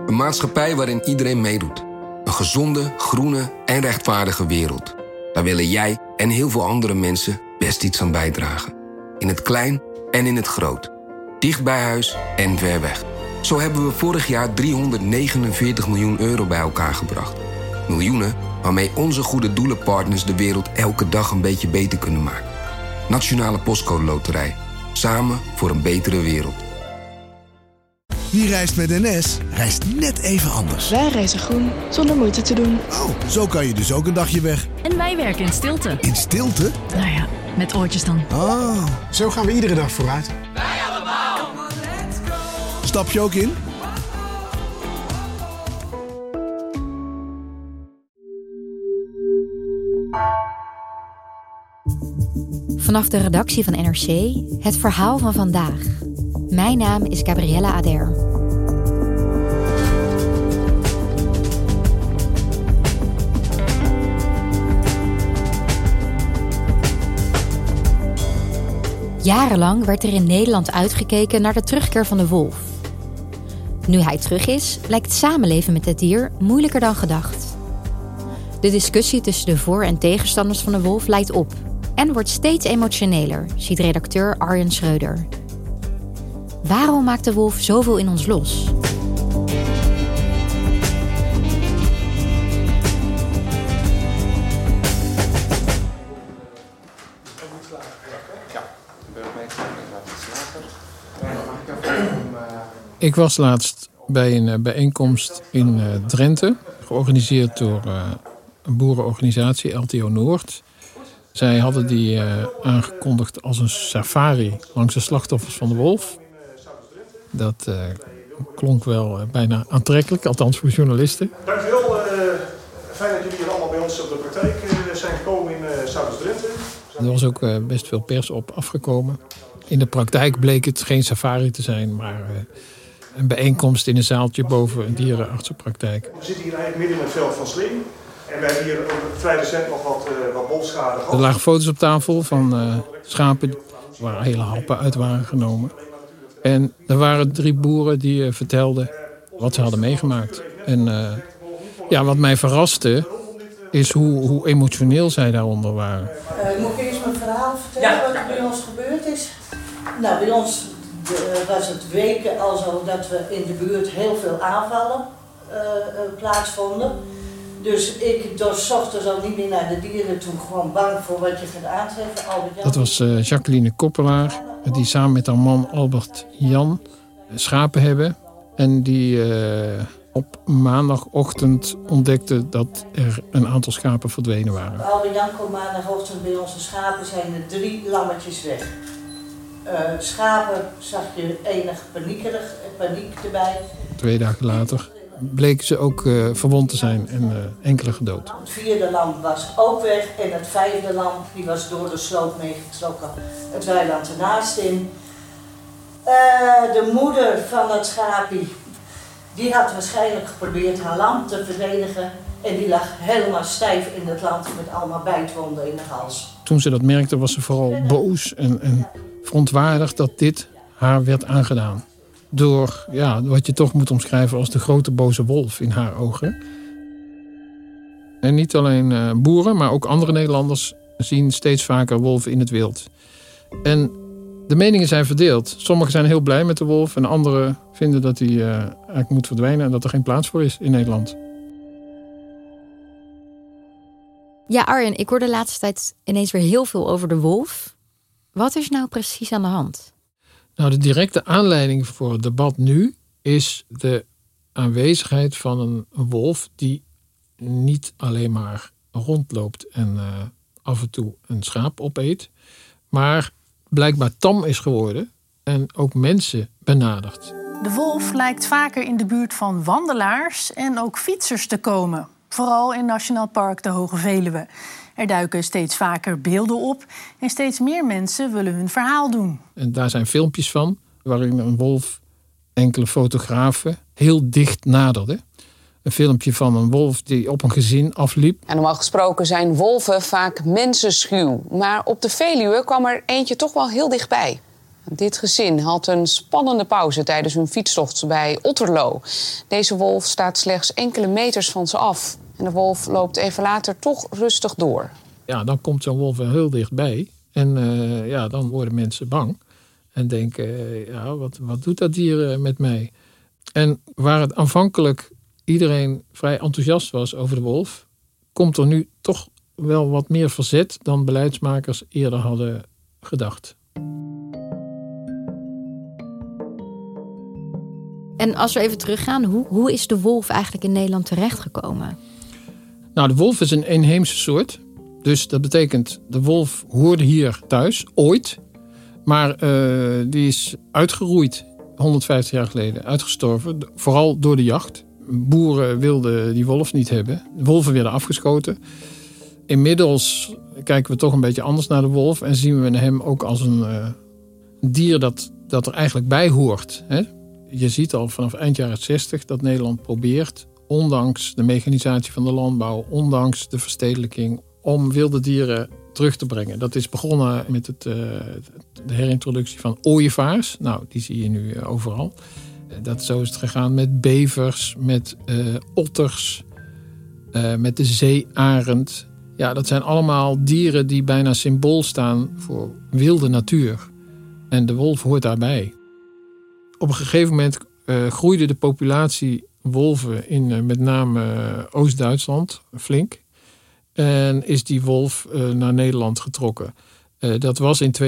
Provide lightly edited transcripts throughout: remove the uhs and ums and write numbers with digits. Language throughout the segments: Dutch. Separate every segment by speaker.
Speaker 1: Een maatschappij waarin iedereen meedoet. Een gezonde, groene en rechtvaardige wereld. Daar willen jij en heel veel andere mensen best iets aan bijdragen. In het klein en in het groot. Dicht bij huis en ver weg. Zo hebben we vorig jaar 349 miljoen euro bij elkaar gebracht. Miljoenen waarmee onze goede doelenpartners de wereld elke dag een beetje beter kunnen maken. Nationale Postcode Loterij. Samen voor een betere wereld.
Speaker 2: Wie reist met NS, reist net even anders.
Speaker 3: Wij reizen groen, zonder moeite te doen.
Speaker 2: Oh, zo kan je dus ook een dagje weg.
Speaker 4: En wij werken in stilte.
Speaker 2: In stilte?
Speaker 4: Nou ja, met oortjes dan.
Speaker 2: Oh.
Speaker 5: Zo gaan we iedere dag vooruit.
Speaker 6: Wij allemaal.
Speaker 2: Stap je ook in?
Speaker 7: Vanaf de redactie van NRC het verhaal van vandaag. Mijn naam is Gabriella Ader. Jarenlang werd er in Nederland uitgekeken naar de terugkeer van de wolf. Nu hij terug is, lijkt samenleven met het dier moeilijker dan gedacht. De discussie tussen de voor- en tegenstanders van de wolf leidt op en wordt steeds emotioneler, ziet redacteur Arjen Schreuder. Waarom maakt de wolf zoveel in ons los?
Speaker 8: Ik was laatst bij een bijeenkomst in Drenthe, georganiseerd door een boerenorganisatie, LTO Noord. Zij hadden die aangekondigd als een safari langs de slachtoffers van de wolf. Dat klonk wel bijna aantrekkelijk, althans voor journalisten.
Speaker 5: Dankjewel. Fijn dat jullie hier allemaal bij ons op de praktijk zijn gekomen in Zuiders-Drenthe.
Speaker 8: Er was ook best veel pers op afgekomen. In de praktijk bleek het geen safari te zijn, maar een bijeenkomst in een zaaltje boven een dierenartsenpraktijk.
Speaker 5: We zitten hier eigenlijk midden in het veld van Slim. En we hebben hier vrij recent nog wat wolfschade gehad.
Speaker 8: Er lagen foto's op tafel van schapen waar hele happen uit waren genomen. En er waren 3 boeren die vertelden wat ze hadden meegemaakt. En wat mij verraste is hoe emotioneel zij daaronder waren.
Speaker 9: Moet ik eerst mijn verhaal vertellen wat er bij ons gebeurd is? Nou, bij ons was het weken al zo dat we in de buurt heel veel aanvallen plaatsvonden. Dus ik doorzocht dus al niet meer naar de dieren toe, gewoon bang voor wat je gaat aantreffen.
Speaker 8: Dat was Jacqueline Koppelaar, die samen met haar man Albert Jan schapen hebben. En die op maandagochtend ontdekte dat er een aantal schapen verdwenen waren.
Speaker 9: Albert Jan komt maandagochtend bij onze schapen, zijn er 3 lammetjes weg. Schapen zag je enig paniek erbij.
Speaker 8: 2 dagen later bleken ze ook verwond te zijn en enkele gedood.
Speaker 9: Het 4e lam was ook weg en het 5e lam die was door de sloot meegetrokken. Het weiland ernaast in. De moeder van het schaapie, die had waarschijnlijk geprobeerd haar lam te verdedigen. En die lag helemaal stijf in het land met allemaal bijtwonden in de hals.
Speaker 8: Toen ze dat merkte was ze vooral boos en verontwaardigd dat dit haar werd aangedaan. Door wat je toch moet omschrijven als de grote boze wolf in haar ogen. En niet alleen boeren, maar ook andere Nederlanders zien steeds vaker wolven in het wild. En de meningen zijn verdeeld. Sommigen zijn heel blij met de wolf en anderen vinden dat hij eigenlijk moet verdwijnen en dat er geen plaats voor is in Nederland.
Speaker 7: Ja, Arjen, ik hoor de laatste tijd ineens weer heel veel over de wolf. Wat is nou precies aan de hand?
Speaker 8: Nou, de directe aanleiding voor het debat nu is de aanwezigheid van een wolf die niet alleen maar rondloopt en af en toe een schaap opeet, maar blijkbaar tam is geworden en ook mensen benadert.
Speaker 10: De wolf lijkt vaker in de buurt van wandelaars en ook fietsers te komen. Vooral in Nationaal Park de Hoge Veluwe. Er duiken steeds vaker beelden op en steeds meer mensen willen hun verhaal doen.
Speaker 8: En daar zijn filmpjes van waarin een wolf enkele fotografen heel dicht naderde. Een filmpje van een wolf die op een gezin afliep.
Speaker 11: En normaal gesproken zijn wolven vaak mensenschuw. Maar op de Veluwe kwam er eentje toch wel heel dichtbij.
Speaker 6: Dit gezin had een spannende pauze tijdens hun fietstocht bij Otterlo. Deze wolf staat slechts enkele meters van ze af. En de wolf loopt even later toch rustig door.
Speaker 8: Ja, dan komt zo'n wolf wel heel dichtbij. En dan worden mensen bang. En denken, wat doet dat dier met mij? En waar het aanvankelijk iedereen vrij enthousiast was over de wolf, komt er nu toch wel wat meer verzet dan beleidsmakers eerder hadden gedacht.
Speaker 7: En als we even teruggaan, hoe is de wolf eigenlijk in Nederland terechtgekomen?
Speaker 8: Nou, de wolf is een inheemse soort. Dus dat betekent, de wolf hoorde hier thuis, ooit. Maar die is uitgeroeid 150 jaar geleden, uitgestorven. Vooral door de jacht. Boeren wilden die wolf niet hebben. De wolven werden afgeschoten. Inmiddels kijken we toch een beetje anders naar de wolf. En zien we hem ook als een dier dat er eigenlijk bij hoort. Hè? Je ziet al vanaf eind jaren 60 dat Nederland probeert, ondanks de mechanisatie van de landbouw, ondanks de verstedelijking, om wilde dieren terug te brengen. Dat is begonnen met de herintroductie van ooievaars. Nou, die zie je nu overal. Zo is het gegaan met bevers, met otters, met de zeearend. Ja, dat zijn allemaal dieren die bijna symbool staan voor wilde natuur. En de wolf hoort daarbij. Op een gegeven moment groeide de populatie wolven in met name Oost-Duitsland flink. En is die wolf naar Nederland getrokken. Dat was in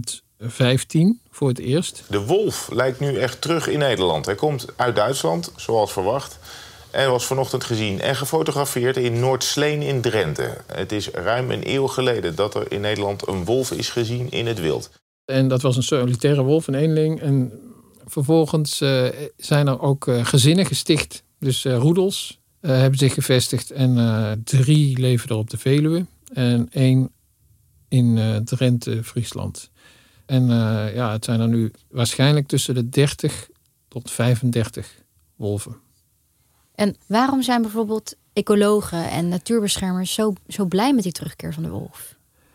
Speaker 8: 2015 voor het eerst.
Speaker 11: De wolf lijkt nu echt terug in Nederland. Hij komt uit Duitsland, zoals verwacht. En was vanochtend gezien en gefotografeerd in Noordsleen in Drenthe. Het is ruim een eeuw geleden dat er in Nederland een wolf is gezien in het wild.
Speaker 8: En dat was een solitaire wolf, een eenling. En vervolgens zijn er ook gezinnen gesticht. Dus roedels hebben zich gevestigd. En 3 leven er op de Veluwe. En 1 in Drenthe, Friesland. En het zijn er nu waarschijnlijk tussen de 30 tot 35 wolven.
Speaker 7: En waarom zijn bijvoorbeeld ecologen en natuurbeschermers zo blij met die terugkeer van de wolf?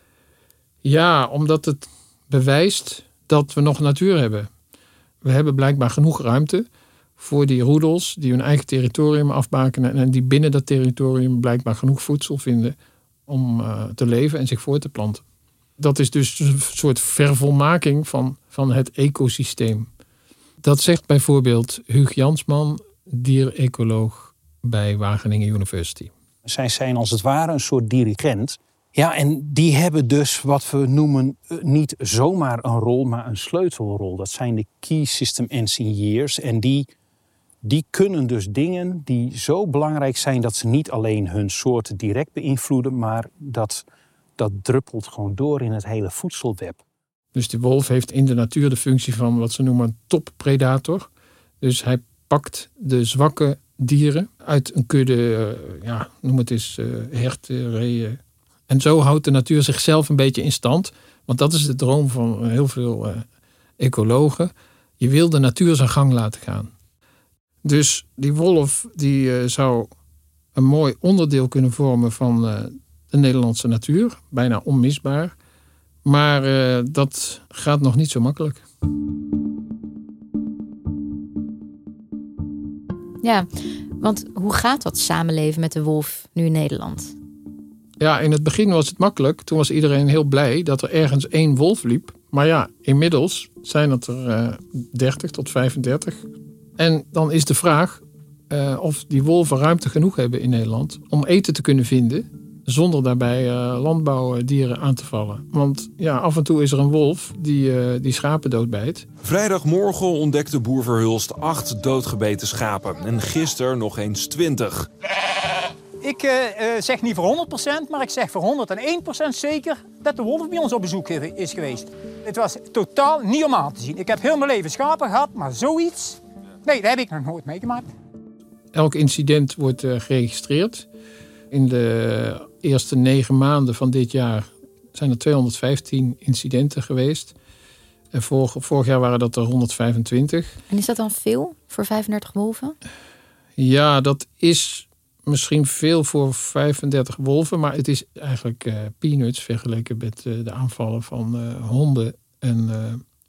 Speaker 8: Ja, omdat het bewijst dat we nog natuur hebben. We hebben blijkbaar genoeg ruimte voor die roedels die hun eigen territorium afbakenen en die binnen dat territorium blijkbaar genoeg voedsel vinden om te leven en zich voor te planten. Dat is dus een soort vervolmaking van het ecosysteem. Dat zegt bijvoorbeeld Huug Jansman, dierecoloog bij Wageningen University.
Speaker 12: Zij zijn als het ware een soort dirigent. Ja, en die hebben dus wat we noemen niet zomaar een rol, maar een sleutelrol. Dat zijn de Key System Engineers. En die kunnen dus dingen die zo belangrijk zijn dat ze niet alleen hun soort direct beïnvloeden, maar dat druppelt gewoon door in het hele voedselweb.
Speaker 8: Dus de wolf heeft in de natuur de functie van wat ze noemen toppredator. Dus hij pakt de zwakke dieren uit een kudde, noem het eens herten, reeën. En zo houdt de natuur zichzelf een beetje in stand. Want dat is de droom van heel veel ecologen. Je wil de natuur zijn gang laten gaan. Dus die wolf die zou een mooi onderdeel kunnen vormen van de Nederlandse natuur. Bijna onmisbaar. Maar dat gaat nog niet zo makkelijk.
Speaker 7: Ja, want hoe gaat dat samenleven met de wolf nu in Nederland?
Speaker 8: Ja, in het begin was het makkelijk. Toen was iedereen heel blij dat er ergens 1 wolf liep. Maar ja, inmiddels zijn het er 30 tot 35. En dan is de vraag of die wolven ruimte genoeg hebben in Nederland om eten te kunnen vinden, zonder daarbij landbouwdieren aan te vallen. Want ja, af en toe is er een wolf die schapen doodbijt.
Speaker 13: Vrijdagmorgen ontdekte boer Verhulst 8 doodgebeten schapen. En gisteren nog eens 20.
Speaker 14: Ik zeg niet voor 100%, maar ik zeg voor 101% zeker dat de wolf bij ons op bezoek is geweest. Het was totaal niet om aan te zien. Ik heb heel mijn leven schapen gehad, maar zoiets, nee, dat heb ik nog nooit meegemaakt.
Speaker 8: Elk incident wordt geregistreerd. In de eerste 9 maanden van dit jaar zijn er 215 incidenten geweest. En vorig jaar waren dat er 125.
Speaker 7: En is dat dan veel voor 35 wolven?
Speaker 8: Ja, dat is misschien veel voor 35 wolven. Maar het is eigenlijk peanuts vergeleken met de aanvallen van honden en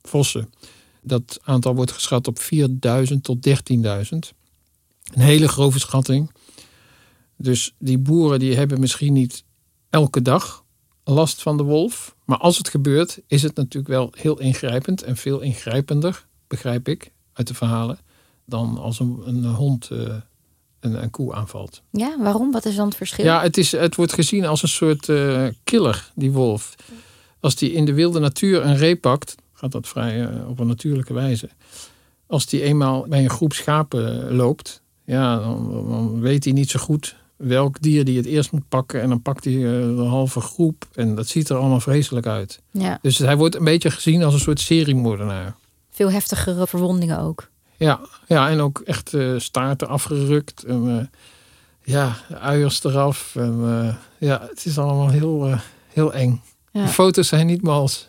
Speaker 8: vossen. Dat aantal wordt geschat op 4.000 tot 13.000. Een hele grove schatting. Dus die boeren die hebben misschien niet elke dag last van de wolf. Maar als het gebeurt, is het natuurlijk wel heel ingrijpend. En veel ingrijpender, begrijp ik, uit de verhalen, dan als een hond een koe aanvalt.
Speaker 7: Ja, waarom? Wat is dan het verschil?
Speaker 8: Ja, het wordt gezien als een soort killer, die wolf. Als die in de wilde natuur een ree pakt, gaat dat vrij op een natuurlijke wijze. Als die eenmaal bij een groep schapen loopt, ja, dan weet hij niet zo goed welk dier die het eerst moet pakken. En dan pakt hij de halve groep. En dat ziet er allemaal vreselijk uit. Ja. Dus hij wordt een beetje gezien als een soort seriemoordenaar.
Speaker 7: Veel heftigere verwondingen ook.
Speaker 8: Ja, en ook echt staarten afgerukt. En uiers eraf. En het is allemaal heel eng. Ja. De foto's zijn niet mals.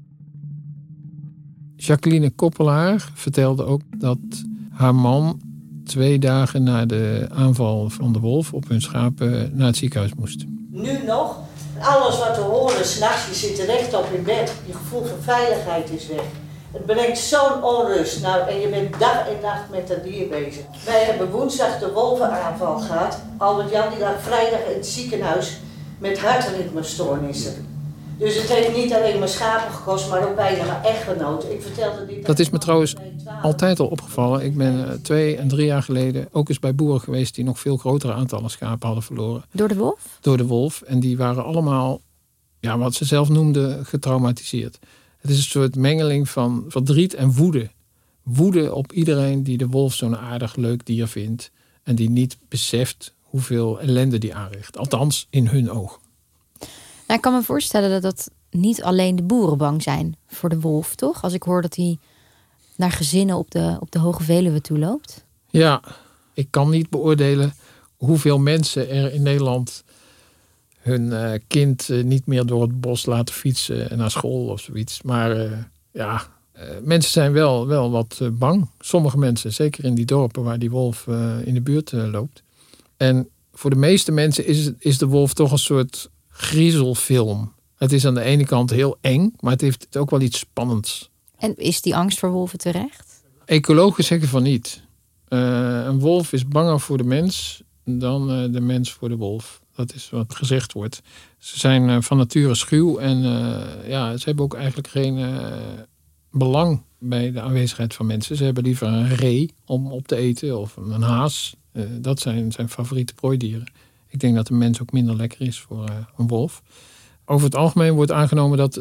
Speaker 8: Jacqueline Koppelaar vertelde ook dat haar man 2 dagen na de aanval van de wolf op hun schapen naar het ziekenhuis moest.
Speaker 9: Nu nog, alles wat we horen, 's nachts, je zit rechtop in bed, je gevoel van veiligheid is weg. Het brengt zo'n onrust. Nou, en je bent dag en nacht met dat dier bezig. Wij hebben woensdag de wolvenaanval gehad. Albert-Jan die lag vrijdag in het ziekenhuis met hartritmestoornissen. Dus het heeft niet alleen maar schapen gekost, maar ook bijna mijn echtgenoot. Ik vertelde dit.
Speaker 8: Dat is me trouwens altijd al opgevallen. Ik ben 2 en 3 jaar geleden ook eens bij boeren geweest die nog veel grotere aantallen schapen hadden verloren.
Speaker 7: Door de wolf?
Speaker 8: Door de wolf. En die waren allemaal, wat ze zelf noemden, getraumatiseerd. Het is een soort mengeling van verdriet en woede. Woede op iedereen die de wolf zo'n aardig leuk dier vindt. En die niet beseft hoeveel ellende die aanricht. Althans, in hun ogen.
Speaker 7: Nou, ik kan me voorstellen dat niet alleen de boeren bang zijn voor de wolf, toch? Als ik hoor dat hij naar gezinnen op de Hoge Veluwe toe loopt.
Speaker 8: Ja, ik kan niet beoordelen hoeveel mensen er in Nederland hun kind niet meer door het bos laten fietsen naar school of zoiets. Maar mensen zijn wel wat bang. Sommige mensen, zeker in die dorpen waar die wolf in de buurt loopt. En voor de meeste mensen is de wolf toch een soort griezelfilm. Het is aan de ene kant heel eng, maar het heeft ook wel iets spannends.
Speaker 7: En is die angst voor wolven terecht?
Speaker 8: Ecologen zeggen van niet. Een wolf is banger voor de mens dan de mens voor de wolf. Dat is wat gezegd wordt. Ze zijn van nature schuw en ze hebben ook eigenlijk geen belang bij de aanwezigheid van mensen. Ze hebben liever een ree om op te eten of een haas. Dat zijn zijn favoriete prooidieren. Ik denk dat een mens ook minder lekker is voor een wolf. Over het algemeen wordt aangenomen dat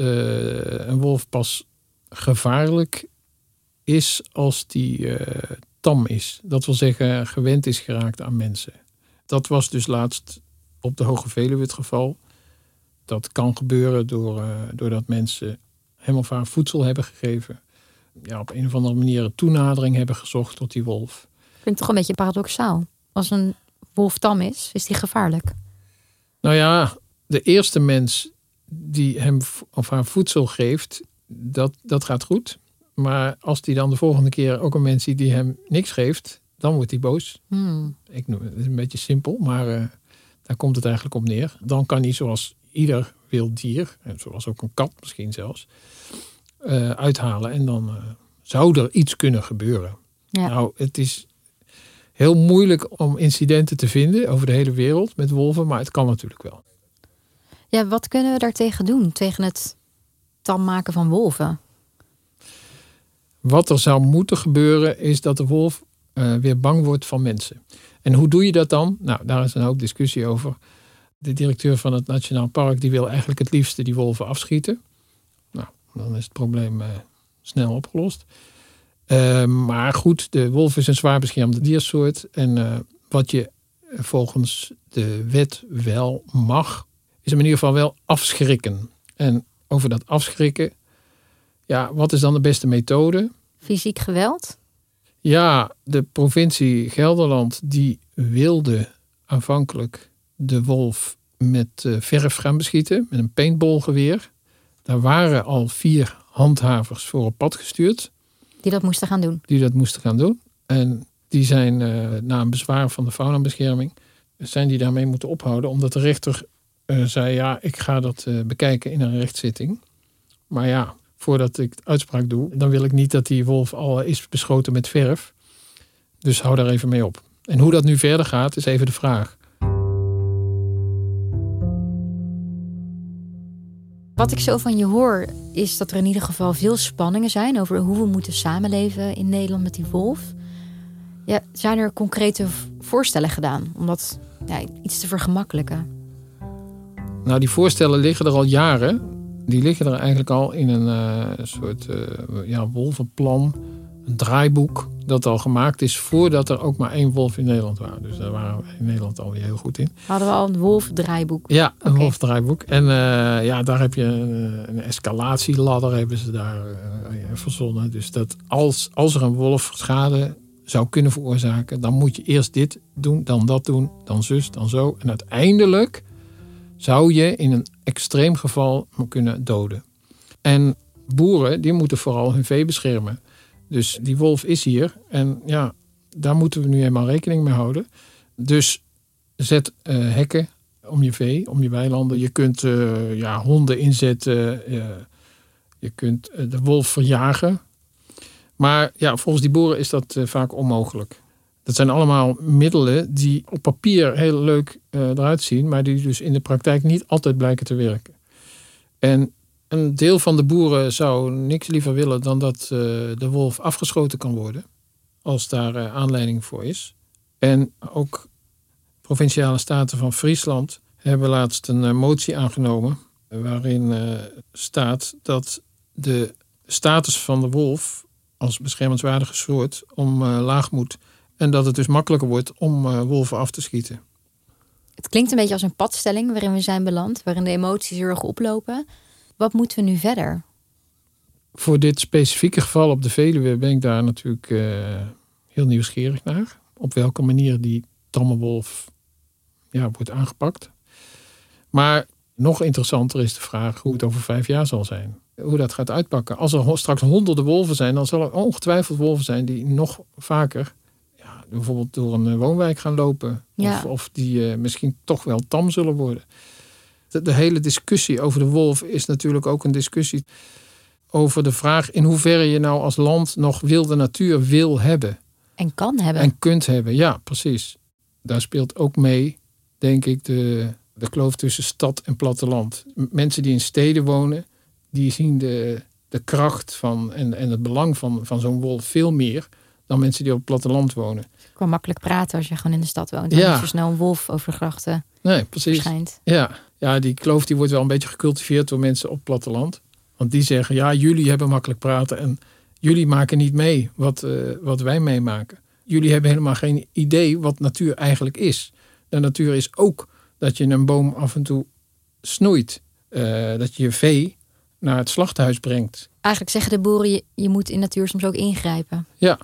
Speaker 8: een wolf pas gevaarlijk is als die tam is. Dat wil zeggen gewend is geraakt aan mensen. Dat was dus laatst op de Hoge Veluwe het geval. Dat kan gebeuren doordat mensen hem of haar voedsel hebben gegeven. Ja, op een of andere manier een toenadering hebben gezocht tot die wolf.
Speaker 7: Klinkt toch een beetje paradoxaal. Als een wolf tam is die gevaarlijk?
Speaker 8: Nou ja, de eerste mens die hem of haar voedsel geeft, dat gaat goed. Maar als die dan de volgende keer ook een mens ziet die hem niks geeft, dan wordt hij boos. Het is een beetje simpel, maar daar komt het eigenlijk op neer. Dan kan hij zoals ieder wild dier, en zoals ook een kat misschien zelfs, uithalen. En dan zou er iets kunnen gebeuren. Ja. Nou, het is heel moeilijk om incidenten te vinden over de hele wereld met wolven, maar het kan natuurlijk wel.
Speaker 7: Ja, wat kunnen we daartegen doen? Tegen het tam maken van wolven?
Speaker 8: Wat er zou moeten gebeuren is dat de wolf weer bang wordt van mensen. En hoe doe je dat dan? Nou, daar is een hoop discussie over. De directeur van het Nationaal Park die wil eigenlijk het liefste die wolven afschieten. Nou, dan is het probleem snel opgelost. Maar goed, de wolf is een zwaar beschermde diersoort. En wat je volgens de wet wel mag, is in ieder geval wel afschrikken. En over dat afschrikken, ja, wat is dan de beste methode?
Speaker 7: Fysiek geweld?
Speaker 8: Ja, de provincie Gelderland die wilde aanvankelijk de wolf met verf gaan beschieten, met een paintballgeweer. Daar waren al 4 handhavers voor op pad gestuurd.
Speaker 7: Die dat moesten gaan doen? En die zijn na een bezwaar van de faunabescherming, zijn die daarmee moeten ophouden. Omdat de rechter zei, ja, ik ga dat bekijken in een rechtszitting. Maar ja,
Speaker 8: voordat ik de uitspraak doe. Dan wil ik niet dat die wolf al is beschoten met verf. Dus hou daar even mee op. En hoe dat nu verder gaat, is even de vraag.
Speaker 7: Wat ik zo van je hoor, is dat er in ieder geval veel spanningen zijn over hoe we moeten samenleven in Nederland met die wolf. Ja, zijn er concrete voorstellen gedaan om dat iets te vergemakkelijken?
Speaker 8: Nou, die voorstellen liggen er al jaren. Die liggen er eigenlijk al in een soort wolvenplan, een draaiboek dat al gemaakt is voordat er ook maar 1 wolf in Nederland was. Dus daar waren we in Nederland alweer heel goed in.
Speaker 7: Hadden we al een wolfdraaiboek?
Speaker 8: Ja, een wolfdraaiboek. En daar heb je een escalatieladder hebben ze daar verzonnen. Dus dat als er een wolf schade zou kunnen veroorzaken, dan moet je eerst dit doen, dan dat doen, dan zus, dan zo. En uiteindelijk zou je in een extreem geval kunnen doden. En boeren, die moeten vooral hun vee beschermen. Dus die wolf is hier en ja, daar moeten we nu eenmaal rekening mee houden. Dus zet hekken om je vee, om je weilanden. Je kunt honden inzetten, je kunt de wolf verjagen. Maar ja, volgens die boeren is dat vaak onmogelijk. Dat zijn allemaal middelen die op papier heel leuk eruit zien, maar die dus in de praktijk niet altijd blijken te werken. En een deel van de boeren zou niks liever willen dan dat de wolf afgeschoten kan worden, als daar aanleiding voor is. En ook provinciale staten van Friesland hebben laatst een motie aangenomen waarin staat dat de status van de wolf als beschermenswaardige soort omlaag moet. En dat het dus makkelijker wordt om wolven af te schieten.
Speaker 7: Het klinkt een beetje als een padstelling waarin we zijn beland, waarin de emoties heel erg oplopen. Wat moeten we nu verder?
Speaker 8: Voor dit specifieke geval op de Veluwe ben ik daar natuurlijk heel nieuwsgierig naar. Op welke manier die tamme wolf wordt aangepakt. Maar nog interessanter is de vraag hoe het over 5 jaar zal zijn. Hoe dat gaat uitpakken. Als er straks honderden wolven zijn, dan zal er ongetwijfeld wolven zijn die nog vaker bijvoorbeeld door een woonwijk gaan lopen. Ja. Of die misschien toch wel tam zullen worden. De hele discussie over de wolf is natuurlijk ook een discussie over de vraag in hoeverre je nou als land nog wilde natuur wil hebben.
Speaker 7: En kan hebben.
Speaker 8: En kunt hebben, ja, precies. Daar speelt ook mee, denk ik, de kloof tussen stad en platteland. Mensen die in steden wonen, die zien de kracht van en het belang van zo'n wolf veel meer dan mensen die op het platteland wonen.
Speaker 7: Ik kan makkelijk praten als je gewoon in de stad woont. Dan niet zo snel een wolf over grachten verschijnt.
Speaker 8: Ja, die kloof die wordt wel een beetje gecultiveerd door mensen op het platteland. Want die zeggen, ja, jullie hebben makkelijk praten en jullie maken niet mee wat wij meemaken. Jullie hebben helemaal geen idee wat natuur eigenlijk is. De natuur is ook dat je een boom af en toe snoeit. Dat je je vee naar het slachthuis brengt.
Speaker 7: Eigenlijk zeggen de boeren, je moet in natuur soms ook ingrijpen.
Speaker 8: Ja.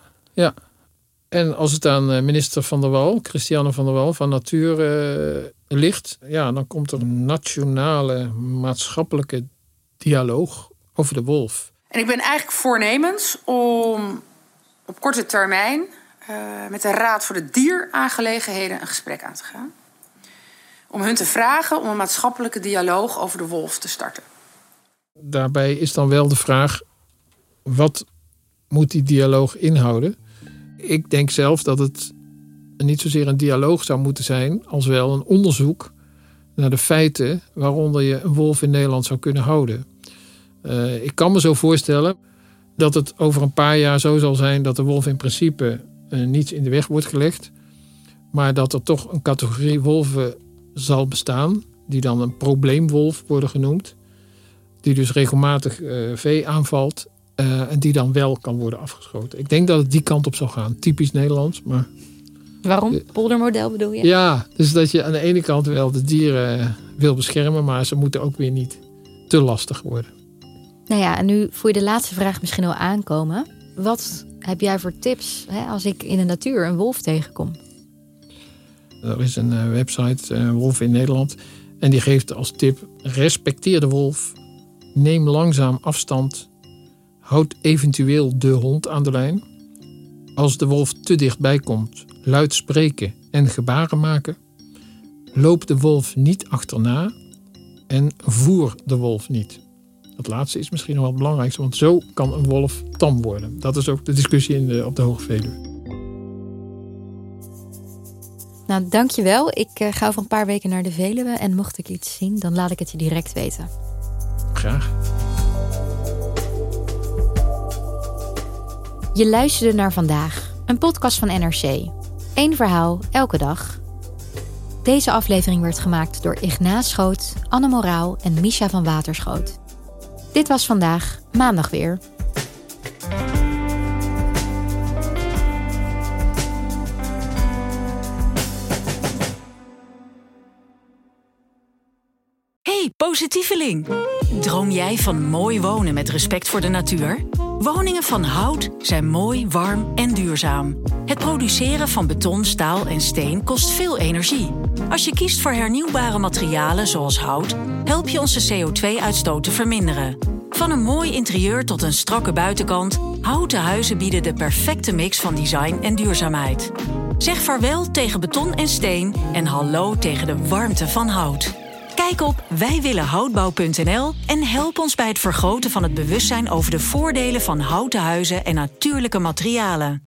Speaker 8: En als het aan minister Van der Wal, Christiane Van der Wal van Natuur ligt, dan komt er een nationale maatschappelijke dialoog over de wolf.
Speaker 15: En ik ben eigenlijk voornemens om op korte termijn met de Raad voor de Dieraangelegenheden een gesprek aan te gaan. Om hun te vragen om een maatschappelijke dialoog over de wolf te starten.
Speaker 8: Daarbij is dan wel de vraag, wat moet die dialoog inhouden? Ik denk zelf dat het niet zozeer een dialoog zou moeten zijn, als wel een onderzoek naar de feiten waaronder je een wolf in Nederland zou kunnen houden. Ik kan me zo voorstellen dat het over een paar jaar zo zal zijn dat de wolf in principe niets in de weg wordt gelegd. Maar dat er toch een categorie wolven zal bestaan, die dan een probleemwolf worden genoemd. Die dus regelmatig vee aanvalt en die dan wel kan worden afgeschoten. Ik denk dat het die kant op zal gaan. Typisch Nederlands, maar...
Speaker 7: Waarom? Poldermodel bedoel je?
Speaker 8: Ja, dus dat je aan de ene kant wel de dieren wil beschermen, maar ze moeten ook weer niet te lastig worden.
Speaker 7: Nou ja, en nu voel je de laatste vraag misschien al aankomen. Wat heb jij voor tips als ik in de natuur een wolf tegenkom?
Speaker 8: Er is een website, Wolf in Nederland. En die geeft als tip, respecteer de wolf. Neem langzaam afstand. Houd eventueel de hond aan de lijn. Als de wolf te dichtbij komt, luid spreken en gebaren maken. Loop de wolf niet achterna en voer de wolf niet. Dat laatste is misschien nog wel het belangrijkste, want zo kan een wolf tam worden. Dat is ook de discussie op de Hoge Veluwe.
Speaker 7: Nou, dankjewel. Ik ga over een paar weken naar de Veluwe en mocht ik iets zien, dan laat ik het je direct weten.
Speaker 8: Graag.
Speaker 7: Je luisterde naar Vandaag, een podcast van NRC. 1 verhaal, elke dag. Deze aflevering werd gemaakt door Ignace Schoot, Anne Moraal en Misha van Waterschoot. Dit was Vandaag, maandag weer.
Speaker 4: Hey, positieveling! Droom jij van mooi wonen met respect voor de natuur? Woningen van hout zijn mooi, warm en duurzaam. Het produceren van beton, staal en steen kost veel energie. Als je kiest voor hernieuwbare materialen zoals hout, help je onze CO2-uitstoot te verminderen. Van een mooi interieur tot een strakke buitenkant, houten huizen bieden de perfecte mix van design en duurzaamheid. Zeg vaarwel tegen beton en steen en hallo tegen de warmte van hout. Kijk op wijwillenhoutbouw.nl en help ons bij het vergroten van het bewustzijn over de voordelen van houten huizen en natuurlijke materialen.